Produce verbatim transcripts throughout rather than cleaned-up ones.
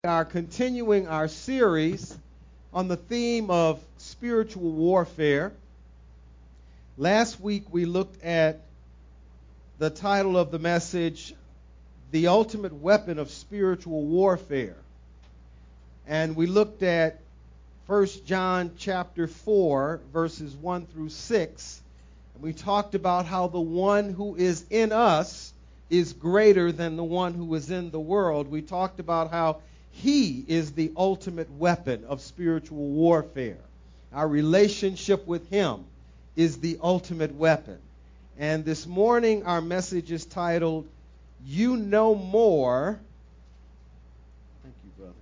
We are continuing our series on the theme of spiritual warfare. Last week we looked at the title of the message, The Ultimate Weapon of Spiritual Warfare. And we looked at First John chapter four, verses one through six. And we talked about how the one who is in us is greater than the one who is in the world. We talked about how He is the ultimate weapon of spiritual warfare. Our relationship with Him is the ultimate weapon. And this morning our message is titled, You Know More. Thank you, brother.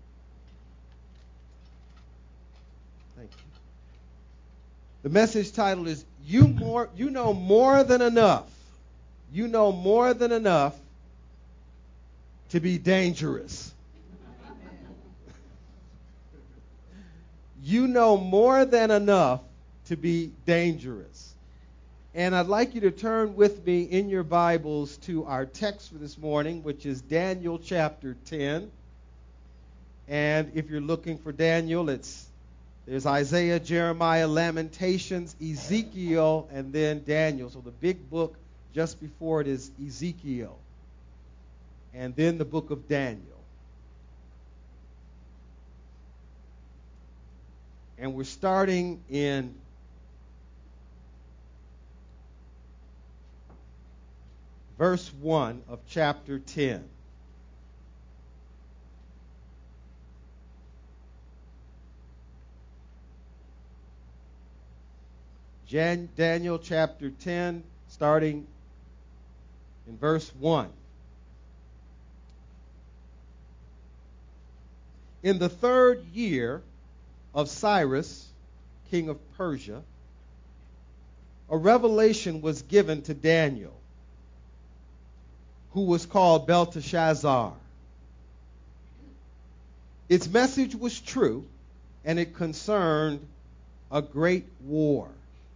Thank you. The message title is, You more, You Know More Than Enough. You know more than enough to be dangerous. You know more than enough to be dangerous. And I'd like you to turn with me in your Bibles to our text for this morning, which is Daniel chapter ten. And if you're looking for Daniel, it's there's Isaiah, Jeremiah, Lamentations, Ezekiel, and then Daniel. So the big book just before it is Ezekiel. And then the book of Daniel. And we're starting in verse one of chapter ten. Jan- Daniel chapter ten, starting in verse one. In the third year of Cyrus, king of Persia, a revelation was given to Daniel, who was called Belteshazzar. Its message was true, and it concerned a great war.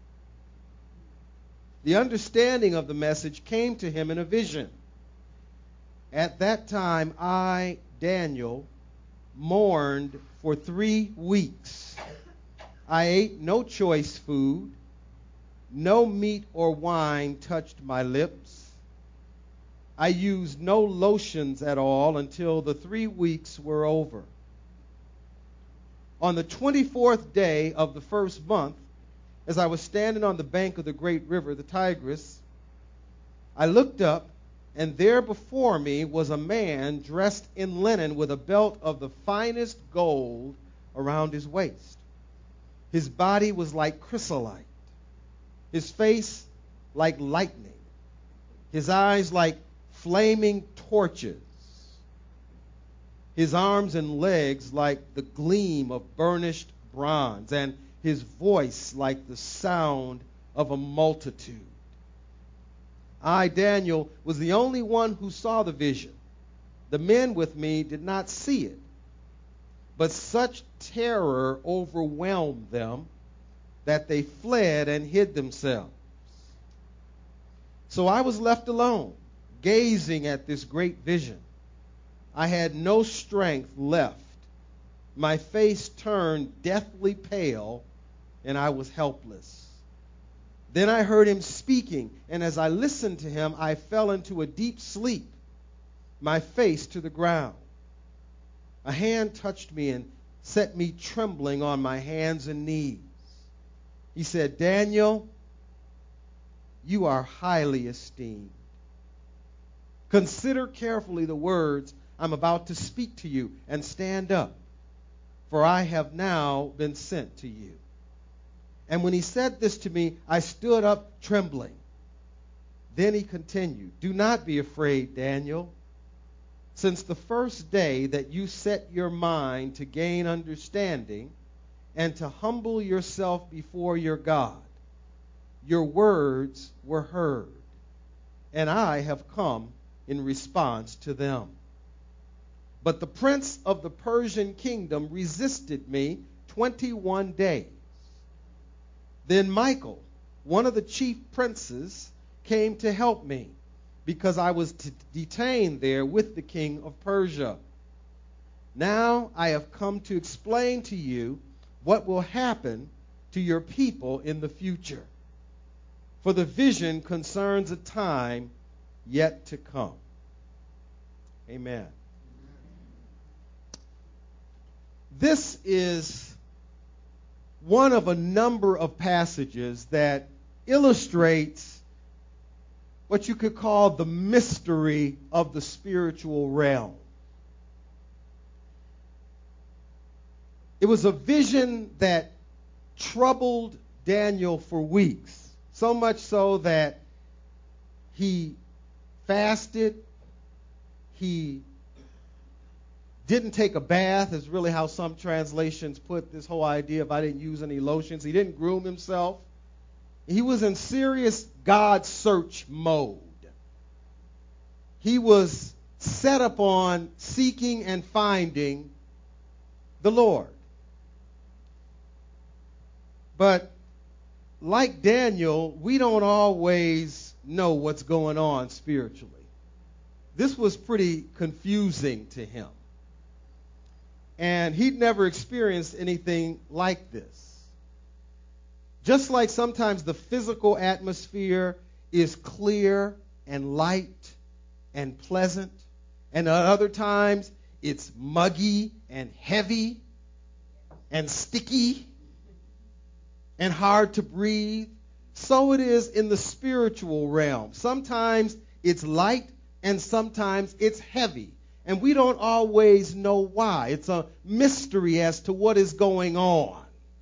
The understanding of the message came to him in a vision. At that time, I, Daniel, mourned for three weeks. I ate no choice food. No meat or wine touched my lips. I used no lotions at all until the three weeks were over. On the twenty-fourth day of the first month, as I was standing on the bank of the great river, the Tigris, I looked up, and there before me was a man dressed in linen with a belt of the finest gold around his waist. His body was like chrysolite, his face like lightning, his eyes like flaming torches, his arms and legs like the gleam of burnished bronze, and his voice like the sound of a multitude. I, Daniel, was the only one who saw the vision. The men with me did not see it, but such terror overwhelmed them that they fled and hid themselves. So I was left alone, gazing at this great vision. I had no strength left. My face turned deathly pale, and I was helpless. Then I heard him speaking, and as I listened to him, I fell into a deep sleep, my face to the ground. A hand touched me and set me trembling on my hands and knees. He said, Daniel, you are highly esteemed. Consider carefully the words I'm about to speak to you, and stand up, for I have now been sent to you. And when he said this to me, I stood up trembling. Then he continued, Do not be afraid, Daniel. Since the first day that you set your mind to gain understanding and to humble yourself before your God, your words were heard, and I have come in response to them. But the prince of the Persian kingdom resisted me twenty-one days. Then Michael, one of the chief princes, came to help me, because I was t- detained there with the king of Persia. Now I have come to explain to you what will happen to your people in the future. For the vision concerns a time yet to come. Amen. This is one of a number of passages that illustrates what you could call the mystery of the spiritual realm. It was a vision that troubled Daniel for weeks, so much so that he fasted, he didn't take a bath, is really how some translations put this whole idea of I didn't use any lotions. He didn't groom himself. He was in serious God search mode. He was set upon seeking and finding the Lord. But like Daniel, we don't always know what's going on spiritually. This was pretty confusing to him. And he'd never experienced anything like this. Just like sometimes the physical atmosphere is clear and light and pleasant, and at other times it's muggy and heavy and sticky and hard to breathe, so it is in the spiritual realm. Sometimes it's light and sometimes it's heavy. And we don't always know why. It's a mystery as to what is going on.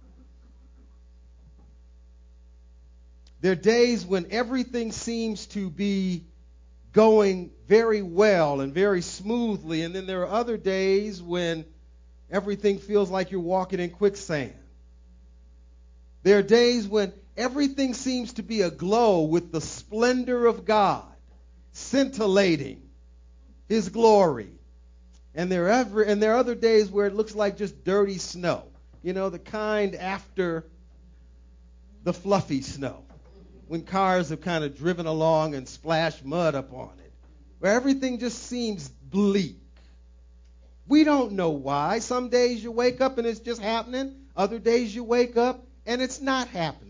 There are days when everything seems to be going very well and very smoothly, and then there are other days when everything feels like you're walking in quicksand. There are days when everything seems to be aglow with the splendor of God, scintillating His glory. And there are ever, and there are other days where it looks like just dirty snow. You know, the kind after the fluffy snow, when cars have kind of driven along and splashed mud upon it, where everything just seems bleak. We don't know why. Some days you wake up and it's just happening. Other days you wake up and it's not happening.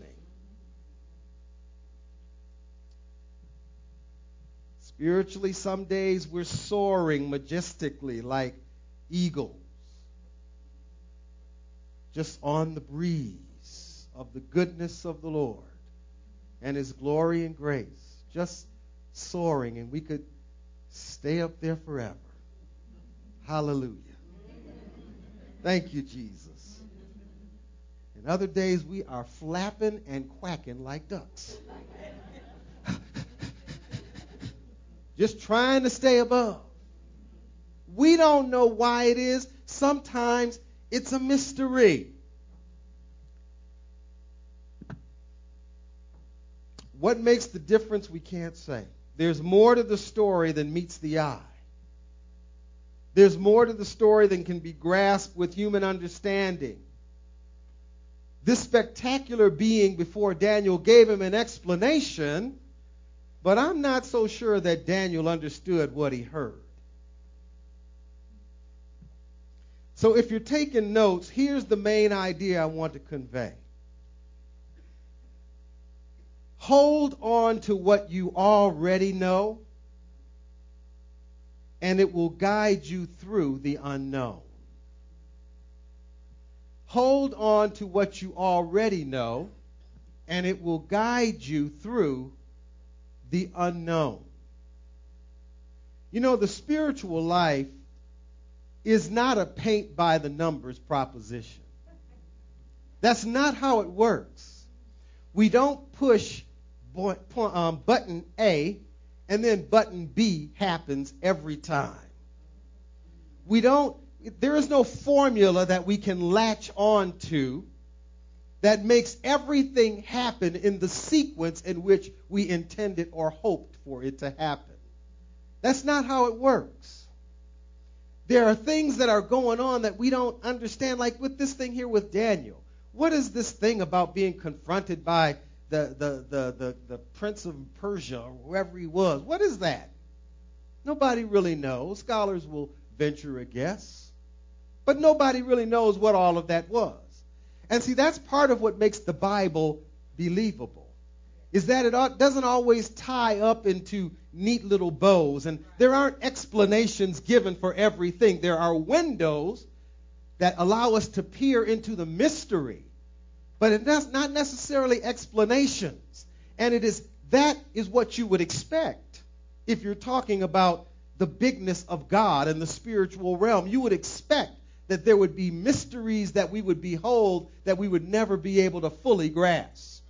Spiritually, some days we're soaring majestically like eagles, just on the breeze of the goodness of the Lord and His glory and grace, just soaring, and we could stay up there forever. Hallelujah. Thank you, Jesus. And other days we are flapping and quacking like ducks. Just trying to stay above. We don't know why it is. Sometimes it's a mystery. What makes the difference, we can't say. There's more to the story than meets the eye. There's more to the story than can be grasped with human understanding. This spectacular being before Daniel gave him an explanation, but I'm not so sure that Daniel understood what he heard. So if you're taking notes, here's the main idea I want to convey. Hold on to what you already know, and it will guide you through the unknown. Hold on to what you already know, and it will guide you through the unknown. You know, the spiritual life is not a paint by the numbers proposition. That's not how it works. We don't push um, button A and then button B happens every time. We don't, there is no formula that we can latch on to that makes everything happen in the sequence in which we intended or hoped for it to happen. That's not how it works. There are things that are going on that we don't understand, like with this thing here with Daniel. What is this thing about being confronted by the, the, the, the, the prince of Persia or whoever he was? What is that? Nobody really knows. Scholars will venture a guess. But nobody really knows what all of that was. And see, that's part of what makes the Bible believable, is that it doesn't always tie up into neat little bows, and there aren't explanations given for everything. There are windows that allow us to peer into the mystery, but it's not necessarily explanations. And it is that is what you would expect if you're talking about the bigness of God and the spiritual realm. You would expect that there would be mysteries that we would behold that we would never be able to fully grasp.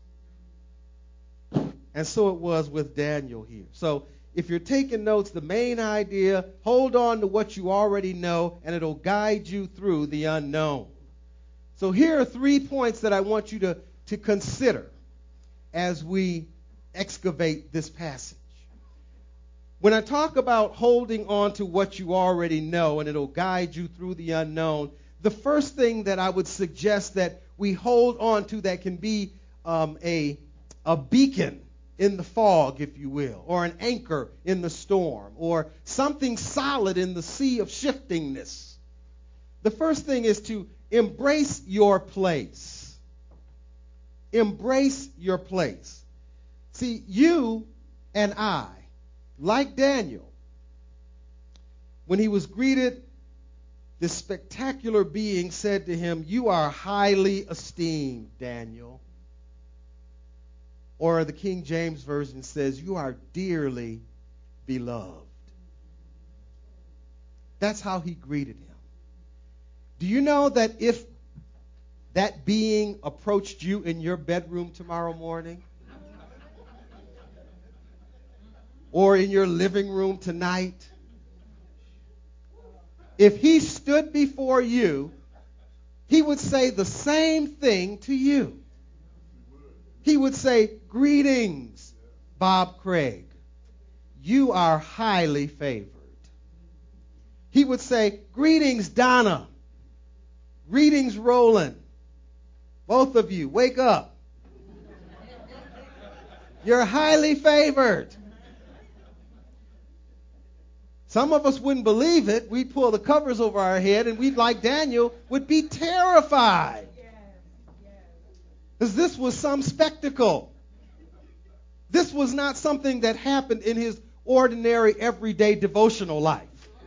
And so it was with Daniel here. So if you're taking notes, the main idea, hold on to what you already know, and it'll guide you through the unknown. So here are three points that I want you to, to consider as we excavate this passage. When I talk about holding on to what you already know and it'll guide you through the unknown, the first thing that I would suggest that we hold on to that can be um, a, a beacon in the fog, if you will, or an anchor in the storm, or something solid in the sea of shiftingness. The first thing is to embrace your place. Embrace your place. See, you and I, like Daniel, when he was greeted, this spectacular being said to him, "You are highly esteemed, Daniel." Or the King James Version says, "You are dearly beloved." That's how he greeted him. Do you know that if that being approached you in your bedroom tomorrow morning, or in your living room tonight, if he stood before you, he would say the same thing to you. He would say, "Greetings, Bob Craig. You are highly favored." He would say, "Greetings, Donna. Greetings, Roland. Both of you, wake up. You're highly favored." Some of us wouldn't believe it. We'd pull the covers over our head, and we'd, like Daniel, would be terrified. Because this was some spectacle. This was not something that happened in his ordinary, everyday devotional life.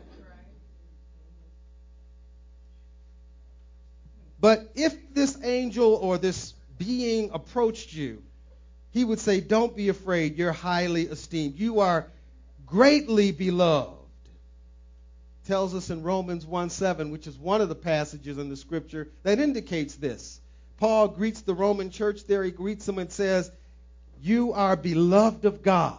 But if this angel or this being approached you, he would say, "Don't be afraid. You're highly esteemed. You are greatly beloved." Tells us in Romans one seven, which is one of the passages in the scripture that indicates this. Paul greets the Roman church there. He greets them and says, "You are beloved of God."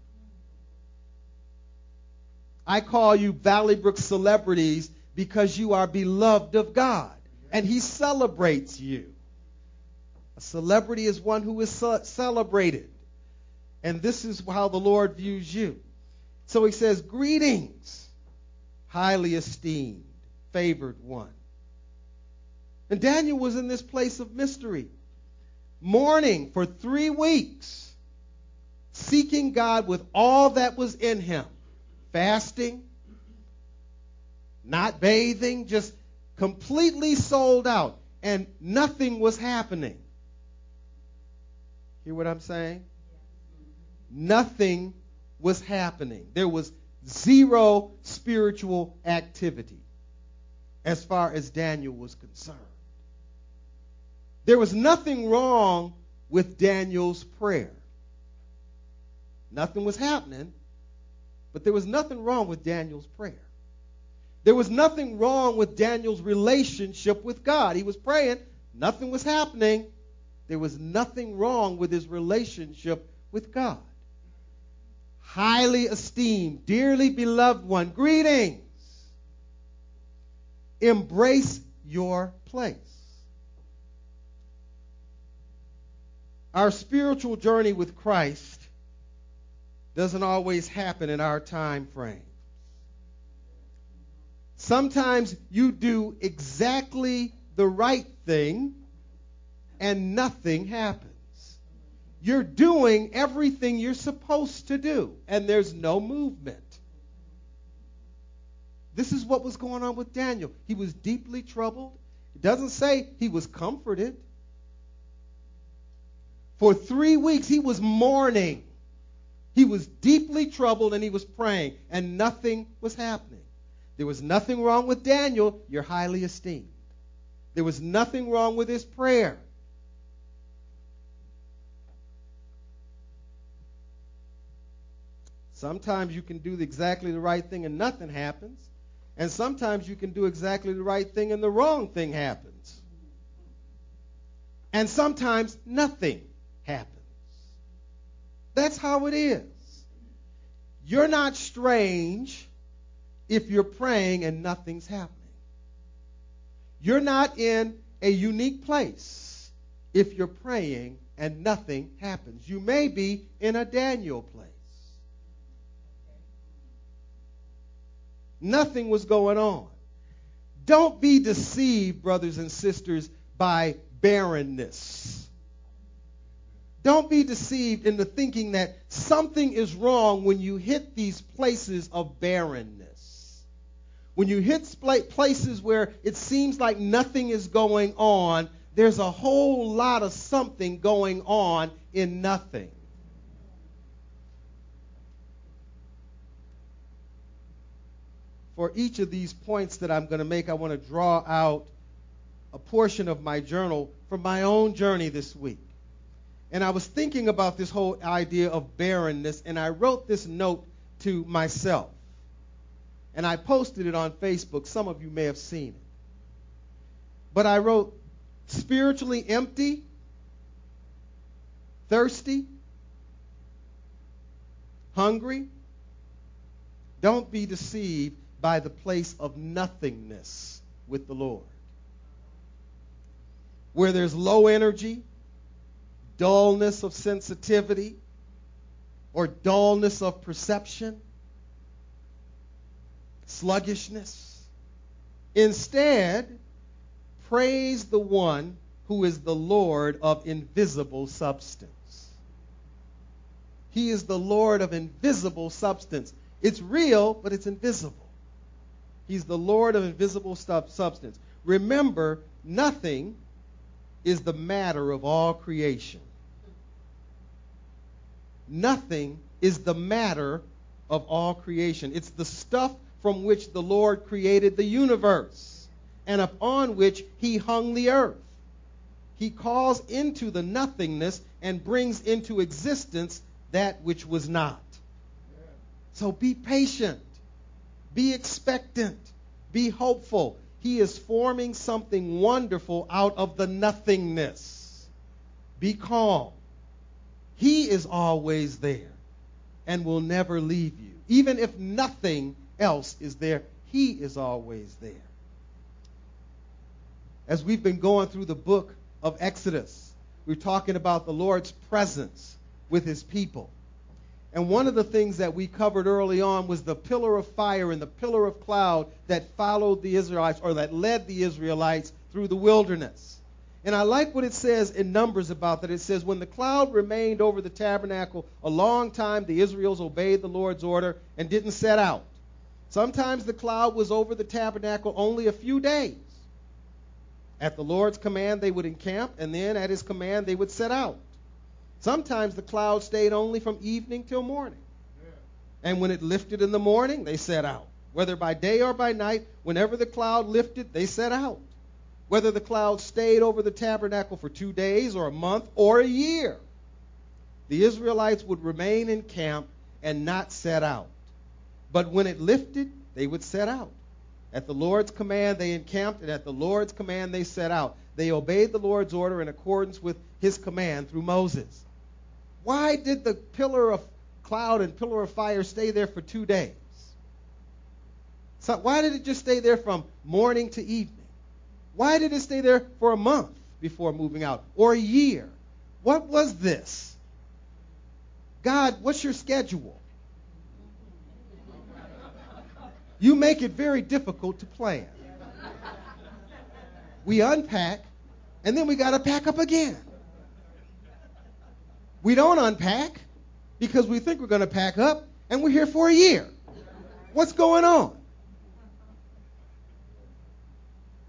I call you Valley Brook celebrities because you are beloved of God. And he celebrates you. A celebrity is one who is ce- celebrated. And this is how the Lord views you. So he says, "Greetings, highly esteemed, favored one." And Daniel was in this place of mystery, mourning for three weeks, seeking God with all that was in him, fasting, not bathing, just completely sold out, and nothing was happening. Hear what I'm saying? Nothing was happening. There was zero spiritual activity as far as Daniel was concerned. There was nothing wrong with Daniel's prayer. Nothing was happening, but there was nothing wrong with Daniel's prayer. There was nothing wrong with Daniel's relationship with God. He was praying. Nothing was happening. There was nothing wrong with his relationship with God. Highly esteemed, dearly beloved one, greetings. Embrace your place. Our spiritual journey with Christ doesn't always happen in our time frame. Sometimes you do exactly the right thing and nothing happens. You're doing everything you're supposed to do, and there's no movement. This is what was going on with Daniel. He was deeply troubled. It doesn't say he was comforted. For three weeks, he was mourning. He was deeply troubled and he was praying, and nothing was happening. There was nothing wrong with Daniel. You're highly esteemed. There was nothing wrong with his prayer. Sometimes you can do exactly the right thing and nothing happens. And sometimes you can do exactly the right thing and the wrong thing happens. And sometimes nothing happens. That's how it is. You're not strange if you're praying and nothing's happening. You're not in a unique place if you're praying and nothing happens. You may be in a Daniel place. Nothing was going on. Don't be deceived, brothers and sisters, by barrenness. Don't be deceived into thinking that something is wrong when you hit these places of barrenness. When you hit places where it seems like nothing is going on, there's a whole lot of something going on in nothing. For each of these points that I'm going to make, I want to draw out a portion of my journal from my own journey this week. And I was thinking about this whole idea of barrenness, and I wrote this note to myself. And I posted it on Facebook. Some of you may have seen it. But I wrote, spiritually empty, thirsty, hungry. Don't be deceived by the place of nothingness with the Lord. Where there's low energy, dullness of sensitivity, or dullness of perception, sluggishness. Instead, praise the one who is the Lord of invisible substance. He is the Lord of invisible substance. It's real, but it's invisible. He's the Lord of invisible substance. Remember, nothing is the matter of all creation. Nothing is the matter of all creation. It's the stuff from which the Lord created the universe and upon which he hung the earth. He calls into the nothingness and brings into existence that which was not. So be patient. Be expectant. Be hopeful. He is forming something wonderful out of the nothingness. Be calm. He is always there and will never leave you. Even if nothing else is there, he is always there. As we've been going through the book of Exodus, we're talking about the Lord's presence with his people. And one of the things that we covered early on was the pillar of fire and the pillar of cloud that followed the Israelites, or that led the Israelites through the wilderness. And I like what it says in Numbers about that. It says, when the cloud remained over the tabernacle a long time, the Israelites obeyed the Lord's order and didn't set out. Sometimes the cloud was over the tabernacle only a few days. At the Lord's command, they would encamp, and then at his command, they would set out. Sometimes the cloud stayed only from evening till morning. Yeah. And when it lifted in the morning, they set out. Whether by day or by night, whenever the cloud lifted, they set out. Whether the cloud stayed over the tabernacle for two days or a month or a year, the Israelites would remain in camp and not set out. But when it lifted, they would set out. At the Lord's command, they encamped, and at the Lord's command, they set out. They obeyed the Lord's order in accordance with his command through Moses. Why did the pillar of cloud and pillar of fire stay there for two days? So why did it just stay there from morning to evening? Why did it stay there for a month before moving out, or a year? What was this? God, what's your schedule? You make it very difficult to plan. We unpack, and then we got to pack up again. We don't unpack because we think we're going to pack up, and we're here for a year. What's going on?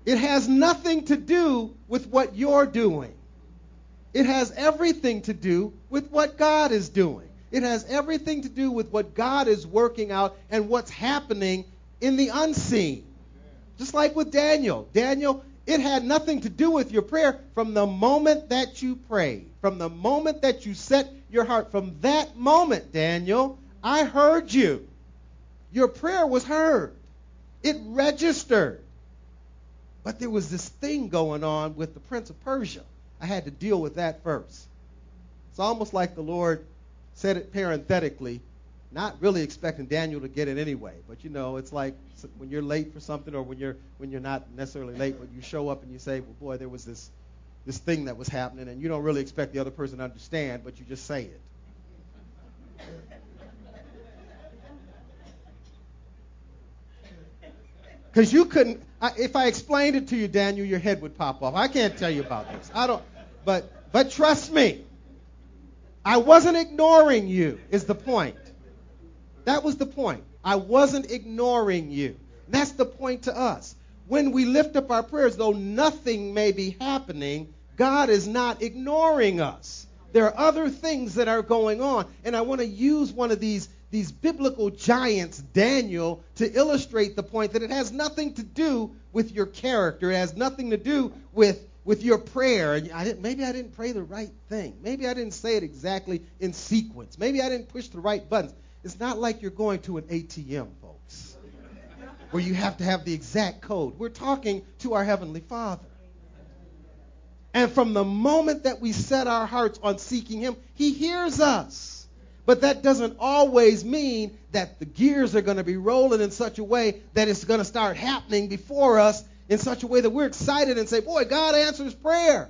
It has nothing to do with what you're doing. It has everything to do with what God is doing. It has everything to do with what God is working out and what's happening in the unseen. Just like with Daniel. Daniel, it had nothing to do with your prayer from the moment that you prayed. From the moment that you set your heart. From that moment, Daniel, I heard you. Your prayer was heard. It registered. But there was this thing going on with the Prince of Persia. I had to deal with that first. It's almost like the Lord said it parenthetically, not really expecting Daniel to get it anyway. But, you know, it's like when you're late for something, or when you're when you're not necessarily late, but you show up and you say, well, boy, there was this, this thing that was happening, and you don't really expect the other person to understand, but you just say it. Because you couldn't, I, if I explained it to you, Daniel, your head would pop off. I can't tell you about this. I don't, but, but trust me, I wasn't ignoring you, is the point. That was the point. I wasn't ignoring you. That's the point to us. When we lift up our prayers, though nothing may be happening, God is not ignoring us. There are other things that are going on, and I want to use one of these these biblical giants, Daniel, to illustrate the point that it has nothing to do with your character. It has nothing to do with, with your prayer. And I didn't, maybe I didn't pray the right thing. Maybe I didn't say it exactly in sequence. Maybe I didn't push the right buttons. It's not like you're going to an A T M, folks, where you have to have the exact code. We're talking to our Heavenly Father. And from the moment that we set our hearts on seeking Him, He hears us. But that doesn't always mean that the gears are going to be rolling in such a way that it's going to start happening before us in such a way that we're excited and say, boy, God answers prayer.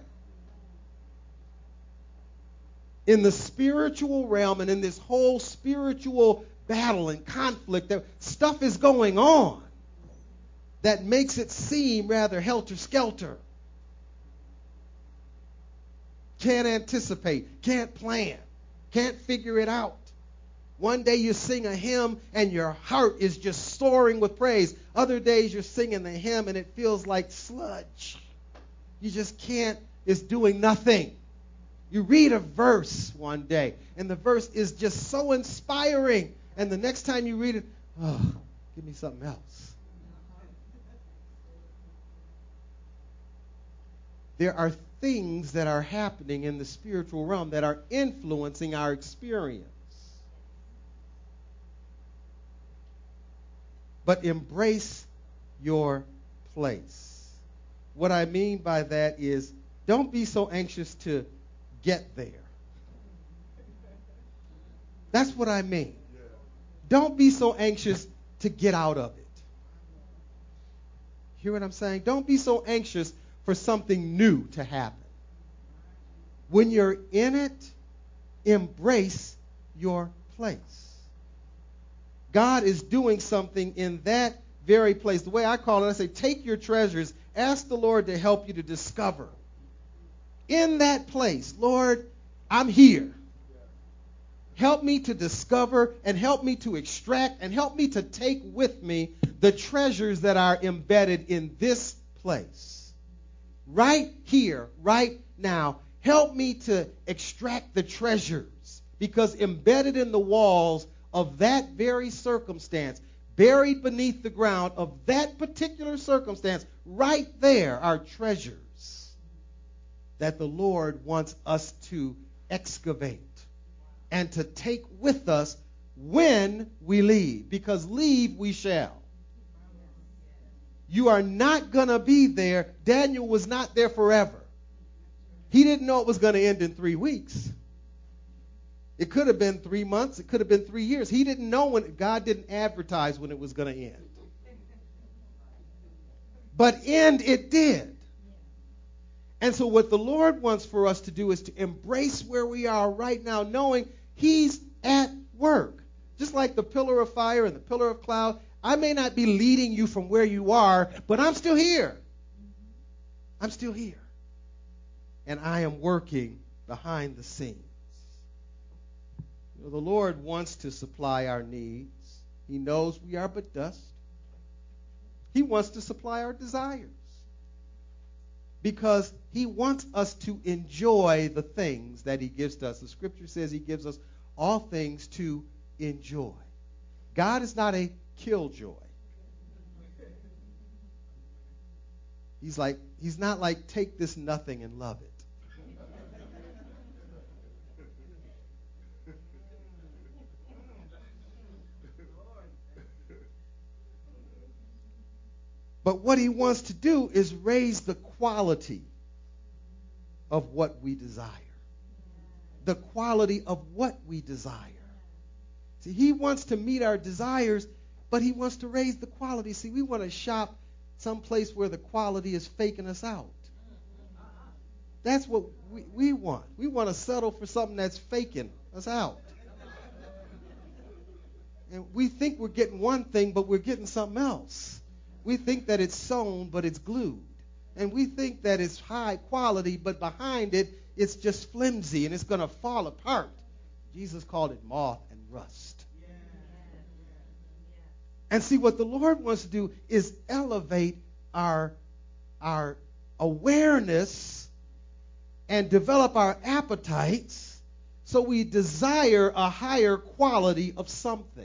In the spiritual realm and in this whole spiritual battle and conflict, that stuff is going on that makes it seem rather helter-skelter. Can't anticipate, can't plan. Can't figure it out. One day you sing a hymn and your heart is just soaring with praise. Other days you're singing the hymn and it feels like sludge. You just can't, it's doing nothing. You read a verse one day and the verse is just so inspiring. And the next time you read it, oh, give me something else. There are things that are happening in the spiritual realm that are influencing our experience. But embrace your place. What I mean by that is, don't be so anxious to get there. That's what I mean. Don't be so anxious to get out of it. Hear what I'm saying? Don't be so anxious for something new to happen. When you're in it, embrace your place. God is doing something in that very place. The way I call it, I say, take your treasures, ask the Lord to help you to discover. In that place, Lord, I'm here. Help me to discover and help me to extract and help me to take with me the treasures that are embedded in this place. Right here, right now, help me to extract the treasures, because embedded in the walls of that very circumstance, buried beneath the ground of that particular circumstance, right there are treasures that the Lord wants us to excavate and to take with us when we leave, because leave we shall. You are not going to be there. Daniel was not there forever. He didn't know it was going to end in three weeks. It could have been three months. It could have been three years. He didn't know when. God didn't advertise when it was going to end. But end it did. And so what the Lord wants for us to do is to embrace where we are right now, knowing He's at work. Just like the pillar of fire and the pillar of cloud, I may not be leading you from where you are, but I'm still here. I'm still here. And I am working behind the scenes. You know, the Lord wants to supply our needs. He knows we are but dust. He wants to supply our desires. because he wants us to enjoy the things that he gives to us. The scripture says he gives us all things to enjoy. God is not a killjoy. He's like, he's not like, take this nothing and love it. But what he wants to do is raise the quality of what we desire. The quality of what we desire. See, he wants to meet our desires, but he wants to raise the quality. See, we want to shop someplace where the quality is faking us out. That's what we, we want. We want to settle for something that's faking us out. And we think we're getting one thing, but we're getting something else. We think that it's sewn, but it's glued. And we think that it's high quality, but behind it, it's just flimsy and it's going to fall apart. Jesus called it moth and rust. Yeah. And see, what the Lord wants to do is elevate our, our awareness and develop our appetites so we desire a higher quality of something.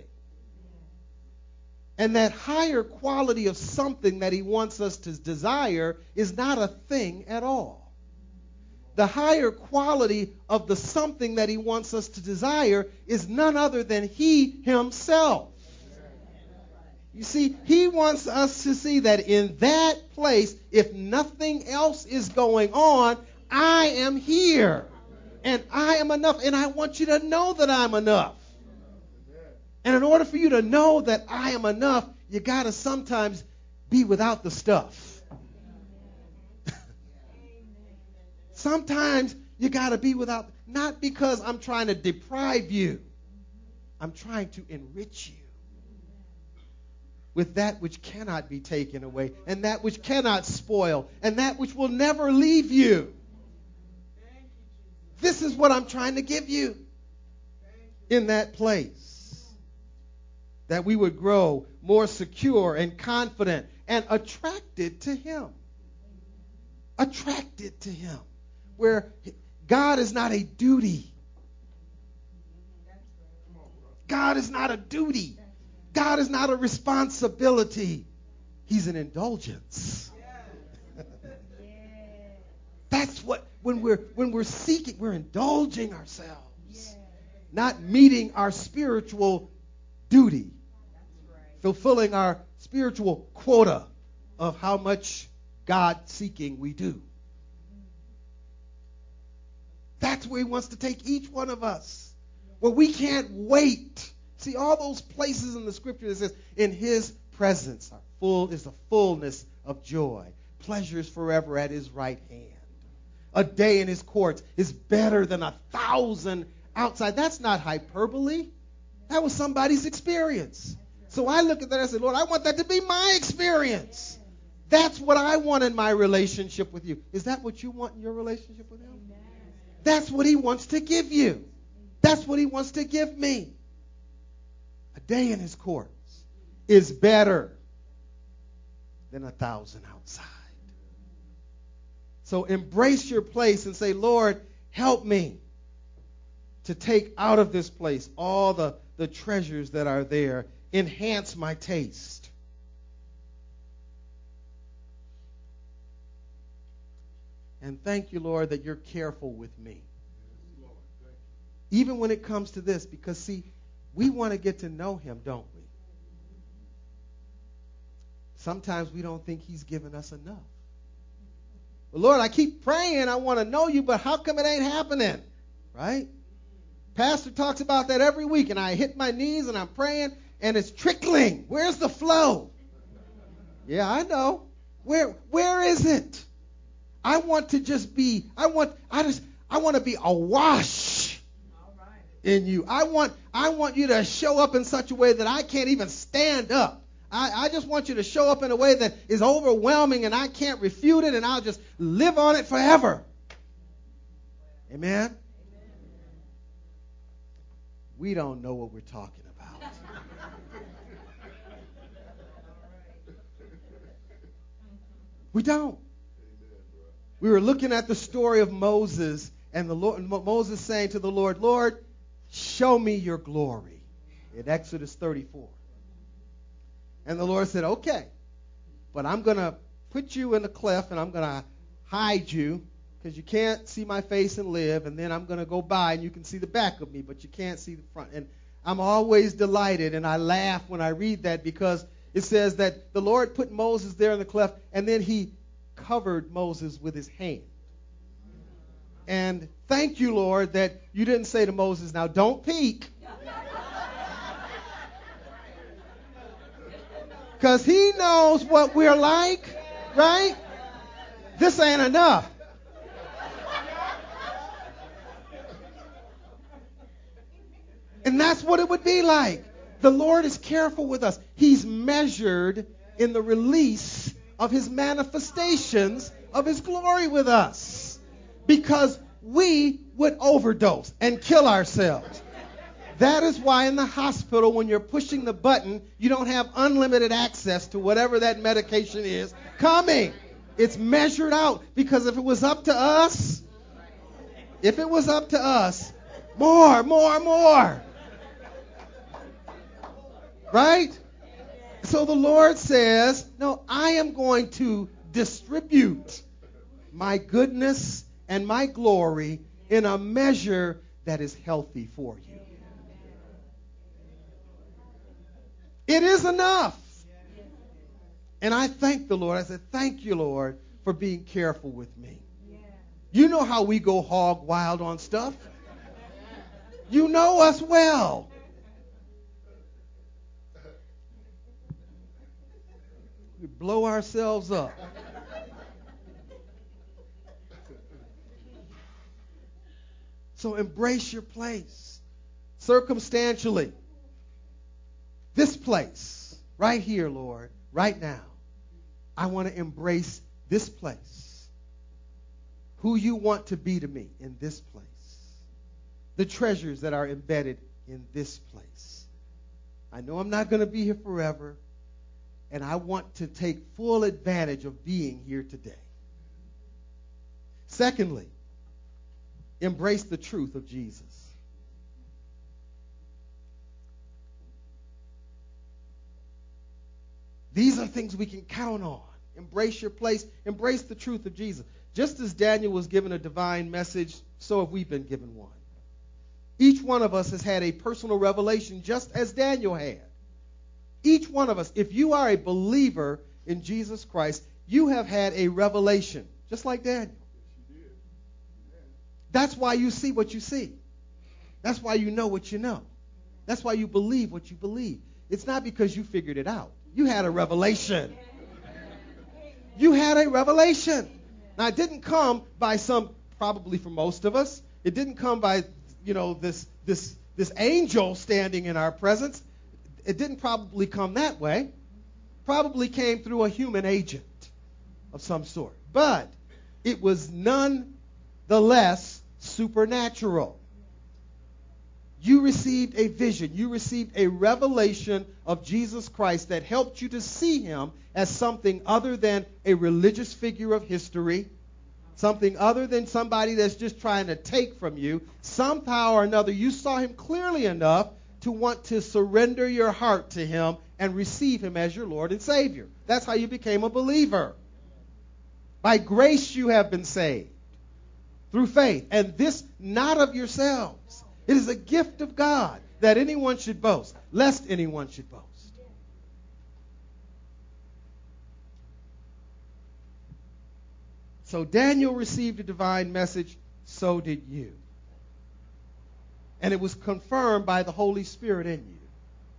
And that higher quality of something that he wants us to desire is not a thing at all. The higher quality of the something that he wants us to desire is none other than he himself. You see, he wants us to see that in that place, if nothing else is going on, I am here. And I am enough. And I want you to know that I'm enough. And in order for you to know that I am enough, you got to sometimes be without the stuff. Sometimes you got to be without, not because I'm trying to deprive you. I'm trying to enrich you with that which cannot be taken away, and that which cannot spoil, and that which will never leave you. This is what I'm trying to give you in that place. That we would grow more secure and confident and attracted to him. Attracted to him. Where God is not a duty. God is not a duty. God is not a responsibility. He's an indulgence. That's what, when we're when we're seeking, we're indulging ourselves. Not meeting our spiritual duty. Fulfilling our spiritual quota of how much God-seeking we do. That's where he wants to take each one of us. Where we can't wait. See, all those places in the scripture that says, in his presence are full is the fullness of joy. Pleasures forever at his right hand. A day in his courts is better than a thousand outside. That's not hyperbole. That was somebody's experience. So I look at that and I say, Lord, I want that to be my experience. That's what I want in my relationship with you. Is that what you want in your relationship with him? That's what he wants to give you. That's what he wants to give me. A day in his courts is better than a thousand outside. So embrace your place and say, Lord, help me to take out of this place all the, the treasures that are there. Enhance my taste. And thank you, Lord, that you're careful with me. Even when it comes to this, because, see, we want to get to know him, don't we? Sometimes we don't think he's given us enough. Well, Lord, I keep praying, I want to know you, but how come it ain't happening? Right? Pastor talks about that every week, and I hit my knees and I'm praying, and it's trickling. Where's the flow? Yeah, I know. Where where is it? I want to just be, I want, I just, I want to be awash in you. I want, I want you to show up in such a way that I can't even stand up. I, I just want you to show up in a way that is overwhelming and I can't refute it, and I'll just live on it forever. Amen? We don't know what we're talking about. We don't. We were looking at the story of Moses, and the Lord, Moses saying to the Lord, Lord, show me your glory, in Exodus thirty-four. And the Lord said, okay, but I'm going to put you in a cliff, and I'm going to hide you, because you can't see my face and live, and then I'm going to go by, and you can see the back of me, but you can't see the front. And I'm always delighted, and I laugh when I read that, because it says that the Lord put Moses there in the cleft, and then he covered Moses with his hand. And thank you, Lord, that you didn't say to Moses, now don't peek. Because he knows what we're like, right? This ain't enough. And that's what it would be like. The Lord is careful with us. He's measured in the release of his manifestations of his glory with us, because we would overdose and kill ourselves. That is why in the hospital, when you're pushing the button, you don't have unlimited access to whatever that medication is coming. It's measured out, because if it was up to us, if it was up to us, more, more, more. Right? So the Lord says, no, I am going to distribute my goodness and my glory in a measure that is healthy for you. It is enough. And I thank the Lord. I said, thank you, Lord, for being careful with me. You know how we go hog wild on stuff. You know us well. We blow ourselves up. So embrace your place circumstantially. This place, right here, Lord, right now, I want to embrace this place. Who you want to be to me in this place. The treasures that are embedded in this place. I know I'm not going to be here forever, and I want to take full advantage of being here today. Secondly, embrace the truth of Jesus. These are things we can count on. Embrace your place. Embrace the truth of Jesus. Just as Daniel was given a divine message, so have we been given one. Each one of us has had a personal revelation, just as Daniel had. Each one of us, if you are a believer in Jesus Christ, you have had a revelation, just like Daniel. That's why you see what you see. That's why you know what you know. That's why you believe what you believe. It's not because you figured it out. You had a revelation. You had a revelation. Now, it didn't come by some, probably for most of us, it didn't come by, you know, this this this angel standing in our presence. It didn't probably come that way. Probably came through a human agent of some sort. But it was nonetheless supernatural. You received a vision. You received a revelation of Jesus Christ that helped you to see him as something other than a religious figure of history, something other than somebody that's just trying to take from you. Somehow or another, you saw him clearly enough to want to surrender your heart to him and receive him as your Lord and Savior. That's how you became a believer. By grace you have been saved through faith, and this not of yourselves. It is a gift of God, that anyone should boast, lest anyone should boast. So Daniel received a divine message, so did you. And it was confirmed by the Holy Spirit in you.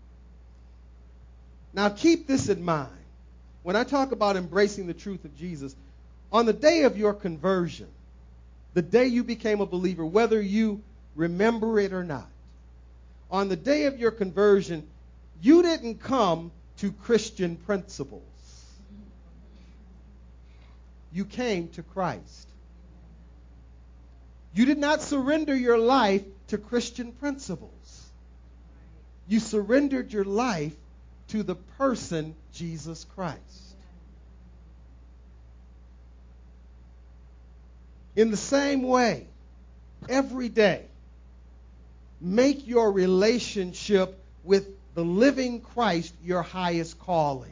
Now keep this in mind. When I talk about embracing the truth of Jesus, on the day of your conversion, the day you became a believer, whether you remember it or not, on the day of your conversion, you didn't come to Christian principles. You came to Christ. You did not surrender your life to Christian principles. You surrendered your life to the person Jesus Christ. In the same way, every day, make your relationship with the living Christ your highest calling.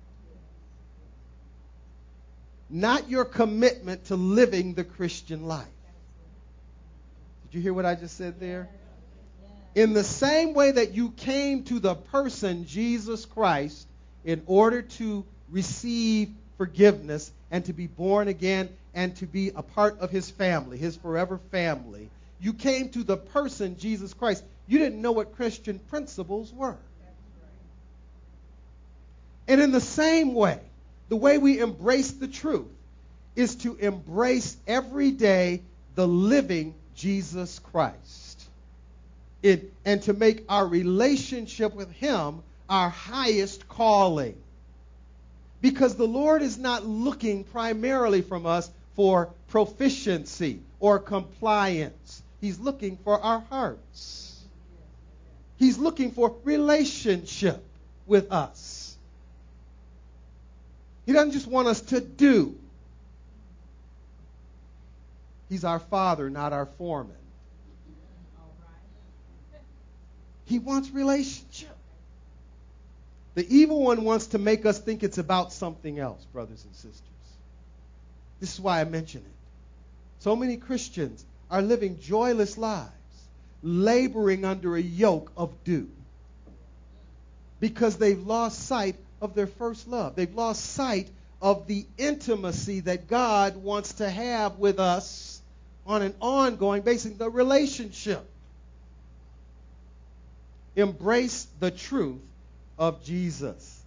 Not your commitment to living the Christian life. Did you hear what I just said there? In the same way that you came to the person Jesus Christ in order to receive forgiveness and to be born again and to be a part of his family, his forever family, you came to the person Jesus Christ. You didn't know what Christian principles were. And in the same way, the way we embrace the truth is to embrace every day the living Jesus Christ. It, and to make our relationship with him our highest calling. Because the Lord is not looking primarily from us for proficiency or compliance. He's looking for our hearts. He's looking for relationship with us. He doesn't just want us to do. He's our Father, not our foreman. He wants relationship. The evil one wants to make us think it's about something else, brothers and sisters. This is why I mention it. So many Christians are living joyless lives, laboring under a yoke of do, because they've lost sight of their first love. They've lost sight of the intimacy that God wants to have with us on an ongoing basis, the relationship. Embrace the truth of Jesus.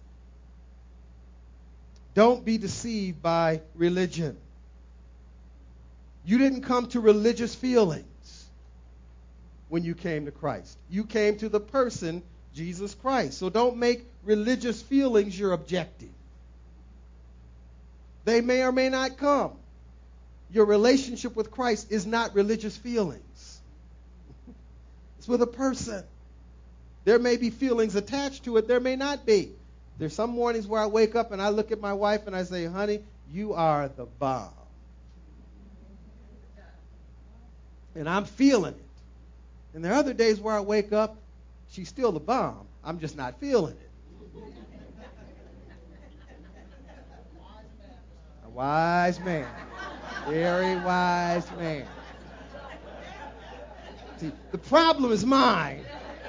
Don't be deceived by religion. You didn't come to religious feelings when you came to Christ. You came to the person, Jesus Christ. So don't make religious feelings your objective. They may or may not come. Your relationship with Christ is not religious feelings. It's with a person. There may be feelings attached to it. There may not be. There's some mornings where I wake up and I look at my wife and I say, honey, you are the bomb. And I'm feeling it. And there are other days where I wake up, she's still the bomb. I'm just not feeling it. A wise man. Very wise man. See, the problem is mine.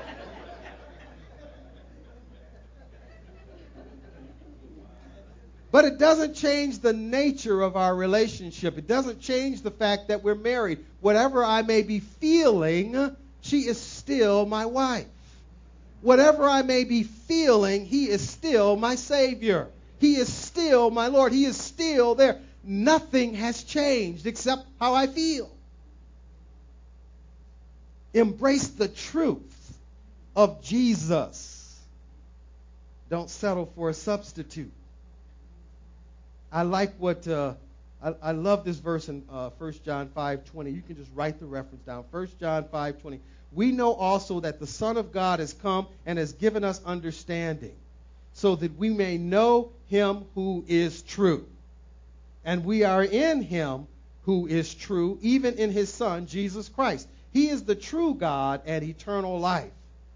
But it doesn't change the nature of our relationship. It doesn't change the fact that we're married. Whatever I may be feeling, she is still my wife. Whatever I may be feeling, he is still my Savior. He is still my Lord. He is still there. Nothing has changed except how I feel. Embrace the truth of Jesus. Don't settle for a substitute. I like what, uh, I, I love this verse in uh, First John five twenty. You can just write the reference down. First John five twenty. We know also that the Son of God has come and has given us understanding, so that we may know him who is true. And we are in him who is true, even in his Son, Jesus Christ. He is the true God and eternal life.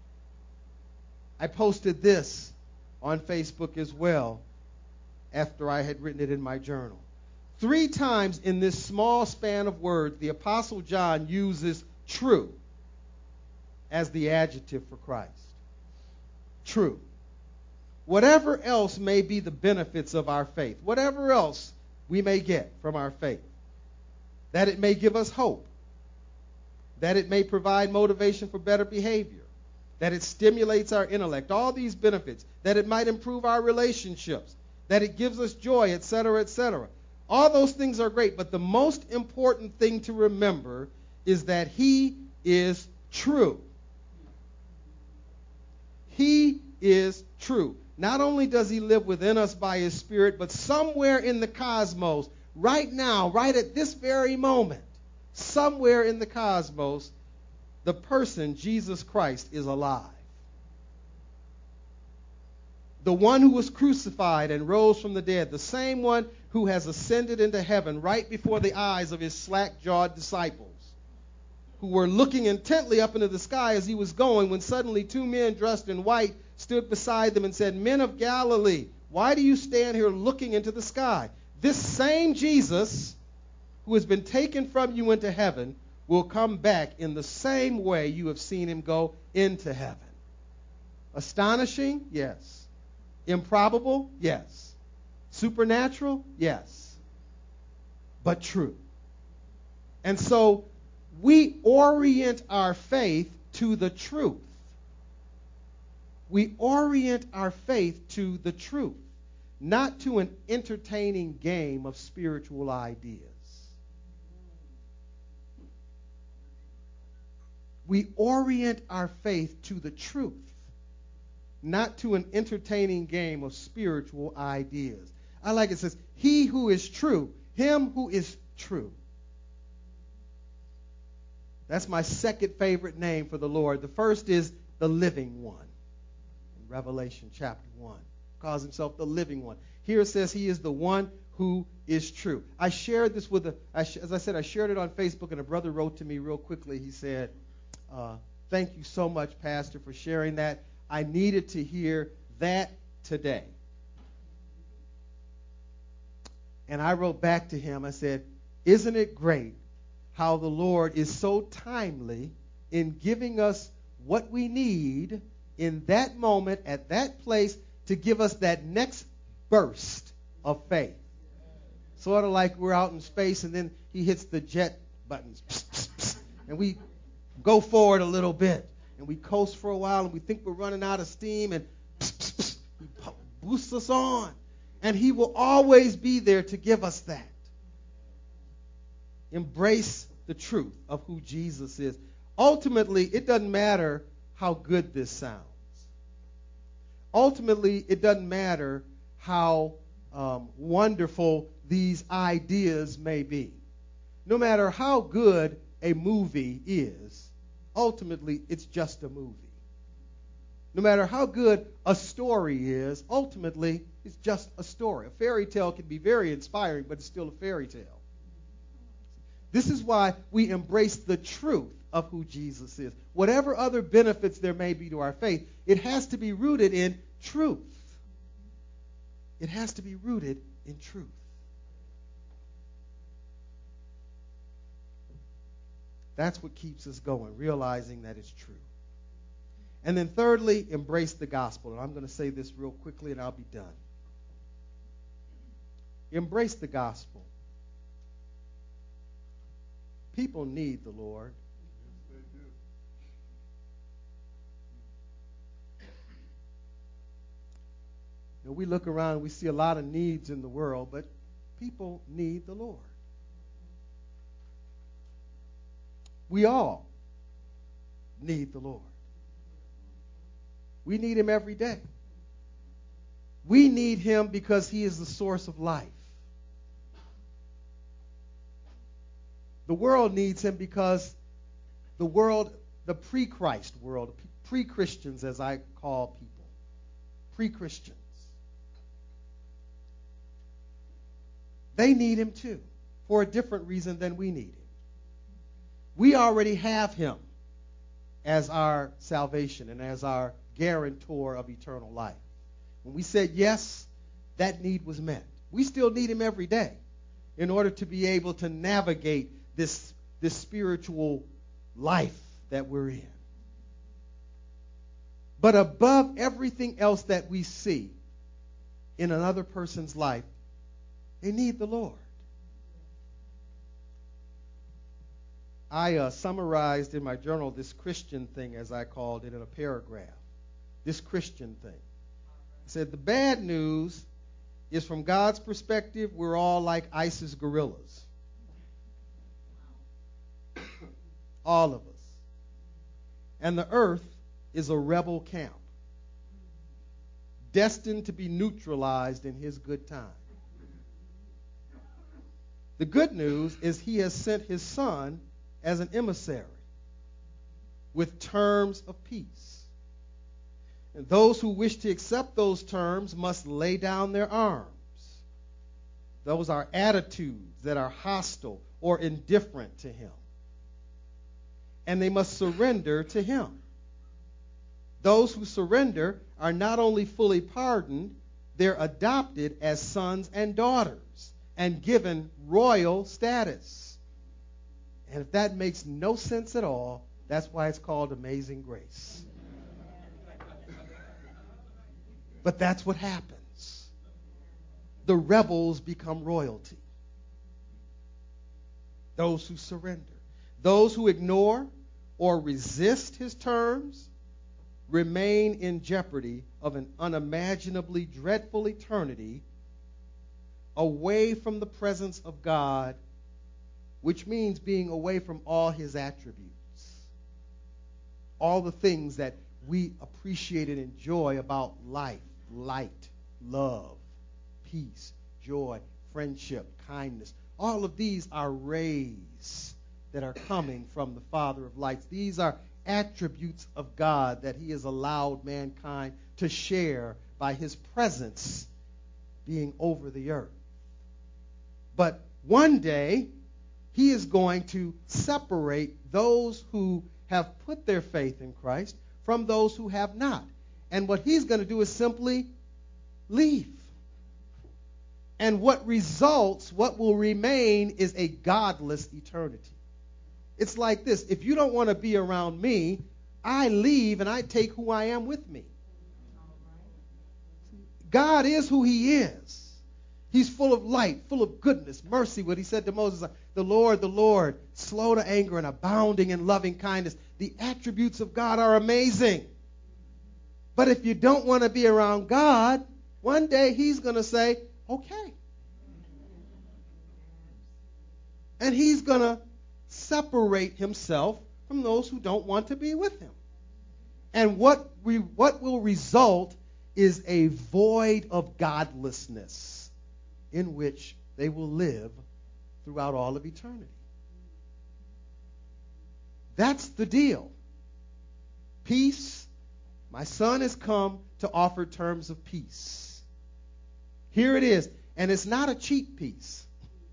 I posted this on Facebook as well, after I had written it in my journal. Three times in this small span of words, the Apostle John uses true as the adjective for Christ. True. Whatever else may be the benefits of our faith, whatever else we may get from our faith, that it may give us hope, that it may provide motivation for better behavior, that it stimulates our intellect, all these benefits, that it might improve our relationships, that it gives us joy, et cetera, et cetera. All those things are great, but the most important thing to remember is that he is true. He is true. Not only does he live within us by his Spirit, but somewhere in the cosmos, right now, right at this very moment, somewhere in the cosmos, the person, Jesus Christ, is alive. the one who was crucified and rose from the dead, the same one who has ascended into heaven right before the eyes of his slack-jawed disciples, who were looking intently up into the sky as he was going, when suddenly two men dressed in white stood beside them and said, "Men of Galilee, why do you stand here looking into the sky? This same Jesus who has been taken from you into heaven will come back in the same way you have seen him go into heaven." Astonishing? Yes. Improbable? Yes. Supernatural? Yes. But true. And so we orient our faith to the truth. We orient our faith to the truth, not to an entertaining game of spiritual ideas. We orient our faith to the truth, not to an entertaining game of spiritual ideas. I like it. It says, he who is true, him who is true. That's my second favorite name for the Lord. The first is the living one. In Revelation chapter one, calls himself the living one. Here it says he is the one who is true. I shared this with a, as I said, I shared it on Facebook, and a brother wrote to me real quickly. He said, uh, thank you so much, Pastor, for sharing that. I needed to hear that today. And I wrote back to him. I said, isn't it great how the Lord is so timely in giving us what we need in that moment, at that place, to give us that next burst of faith. Sort of like we're out in space and then he hits the jet buttons. Psst, psst, psst, and we go forward a little bit. And we coast for a while and we think we're running out of steam, and psst, psst, psst, he boosts us on. And he will always be there to give us that. Embrace the truth of who Jesus is. Ultimately, it doesn't matter how good this sounds. Ultimately, it doesn't matter how um, wonderful these ideas may be. No matter how good a movie is, ultimately, it's just a movie. No matter how good a story is, ultimately, it's just a story. A fairy tale can be very inspiring, but it's still a fairy tale. This is why we embrace the truth of who Jesus is. Whatever other benefits there may be to our faith, it has to be rooted in truth. It has to be rooted in truth. That's what keeps us going, realizing that it's true. And then thirdly, embrace the gospel. And I'm going to say this real quickly and I'll be done. Embrace the gospel. People need the Lord. Yes, they do. You know, we look around and we see a lot of needs in the world, but people need the Lord. We all need the Lord. We need him every day. We need him because he is the source of life. The world needs him because the world, the pre-Christ world, pre-Christians as I call people, pre-Christians, they need him too, for a different reason than we need him. We already have him as our salvation and as our guarantor of eternal life. When we said yes, that need was met. We still need him every day in order to be able to navigate this, this spiritual life that we're in. But above everything else that we see in another person's life, they need the Lord. I uh, summarized in my journal this Christian thing, as I called it, in a paragraph. This Christian thing. I said, the bad news is, from God's perspective, we're all like ISIS guerrillas. All of us. And the earth is a rebel camp, destined to be neutralized in his good time. The good news is he has sent his son as an emissary with terms of peace. And those who wish to accept those terms must lay down their arms. Those are attitudes that are hostile or indifferent to him. And they must surrender to him. Those who surrender are not only fully pardoned, they're adopted as sons and daughters and given royal status. And if that makes no sense at all, that's why it's called Amazing Grace. But that's what happens. The rebels become royalty. Those who surrender. Those who ignore or resist his terms remain in jeopardy of an unimaginably dreadful eternity away from the presence of God, which means being away from all his attributes, all the things that we appreciate and enjoy about life: light, love, peace, joy, friendship, kindness. All of these are rays that are coming from the Father of lights. These are attributes of God that he has allowed mankind to share by his presence being over the earth. But one day, he is going to separate those who have put their faith in Christ from those who have not. And what he's going to do is simply leave. And what results, what will remain, is a godless eternity. It's like this: if you don't want to be around me, I leave and I take who I am with me. God is who he is. He's full of light, full of goodness, mercy. What he said to Moses, the Lord, the Lord, slow to anger and abounding in loving kindness. The attributes of God are amazing. But if you don't want to be around God, one day he's going to say, okay. And he's going to separate himself from those who don't want to be with him. And what we, what will result is a void of godlessness in which they will live throughout all of eternity. That's the deal. Peace. My son has come to offer terms of peace. Here it is. And it's not a cheap peace.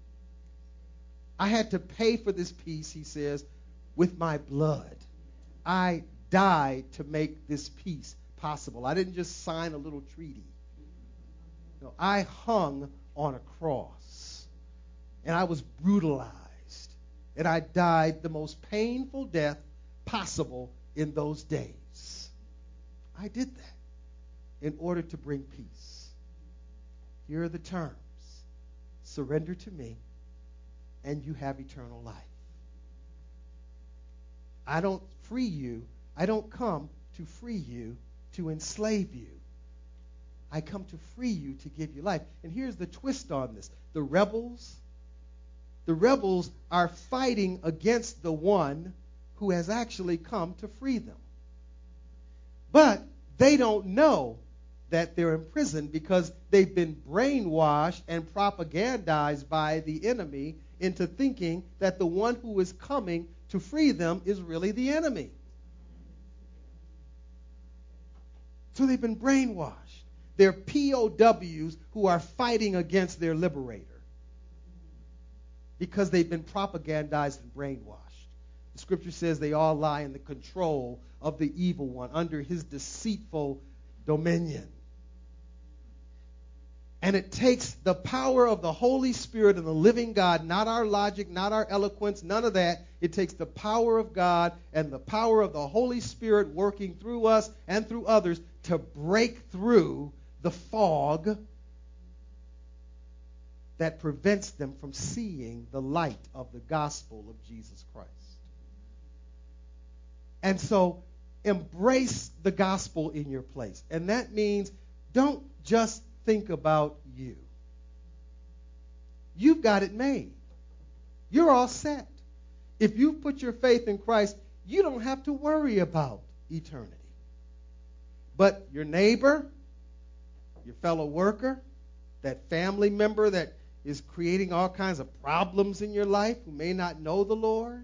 I had to pay for this peace, he says, with my blood. I died to make this peace possible. I didn't just sign a little treaty. No, I hung on a cross. And I was brutalized. And I died the most painful death possible in those days. I did that in order to bring peace. Here are the terms. Surrender to me, and you have eternal life. I don't free you. I don't come to free you, to enslave you. I come to free you, to give you life. And here's the twist on this. The rebels, the rebels are fighting against the one who has actually come to free them. But they don't know that they're in prison because they've been brainwashed and propagandized by the enemy into thinking that the one who is coming to free them is really the enemy. So they've been brainwashed. They're P O Ws who are fighting against their liberator because they've been propagandized and brainwashed. The scripture says they all lie in the control of the evil one, under his deceitful dominion. And it takes the power of the Holy Spirit and the living God, not our logic, not our eloquence, none of that. It takes the power of God and the power of the Holy Spirit working through us and through others to break through the fog that prevents them from seeing the light of the gospel of Jesus Christ. And so embrace the gospel in your place. And that means don't just think about you. You've got it made. You're all set. If you've put your faith in Christ, you don't have to worry about eternity. But your neighbor, your fellow worker, that family member that is creating all kinds of problems in your life who may not know the Lord,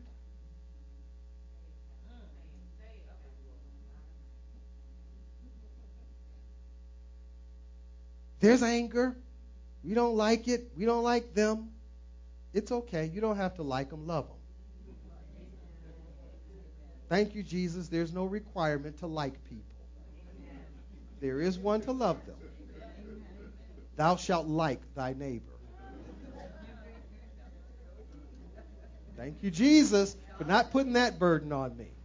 there's anger. We don't like it. We don't like them. It's okay. You don't have to like them. Love them. Thank you, Jesus. There's no requirement to like people. There is one to love them. Thou shalt like thy neighbor. Thank you, Jesus, for not putting that burden on me.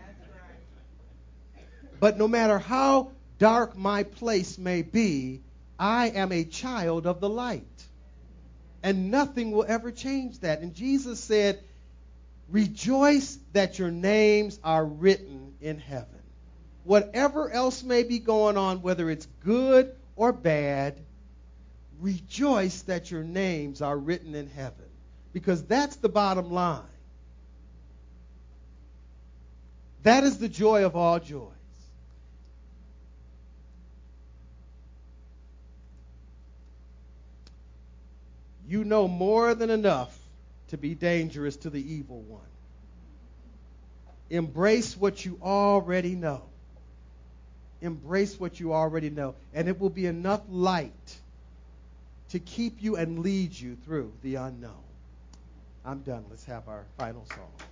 But no matter how dark my place may be, I am a child of the light. And nothing will ever change that. And Jesus said, rejoice that your names are written in heaven. Whatever else may be going on, whether it's good or bad, rejoice that your names are written in heaven. Because that's the bottom line. That is the joy of all joys. You know more than enough to be dangerous to the evil one. Embrace what you already know. Embrace what you already know. And it will be enough light to keep you and lead you through the unknown. I'm done. Let's have our final song.